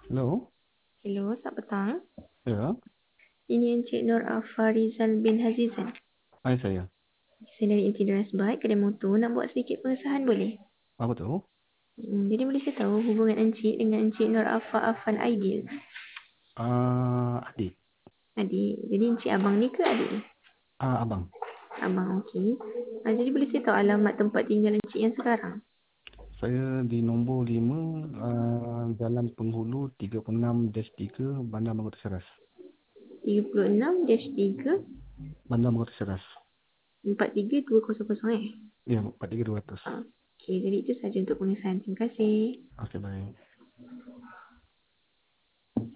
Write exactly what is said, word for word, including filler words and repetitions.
Hello? Hello, selamat petang. Ya, Ini Encik Nur Afarizal bin Hazizan. hai saya. Saya dari Intidras Baik, kedai motor. Nak buat sedikit pengesahan boleh? Apa tu? Hmm, jadi boleh saya tahu hubungan Encik dengan Encik Nur Afa Afan Aidil? Ah, adik. Adik. Jadi Encik abang ni ke adik ni? Ah, abang. Abang, okey. Ah, jadi boleh saya tahu alamat tempat tinggal Encik yang sekarang? Saya di nombor lima, ah, Jalan Penghulu tiga puluh enam tiga, Bandar Mengoto Seras. tiga puluh enam tiga Bandar Mengoto Seras. empat tiga dua kosong kosong eh? Ya, empat tiga dua ratus. Okey, jadi itu saja untuk pengesahan. Terima kasih. Okey, baik.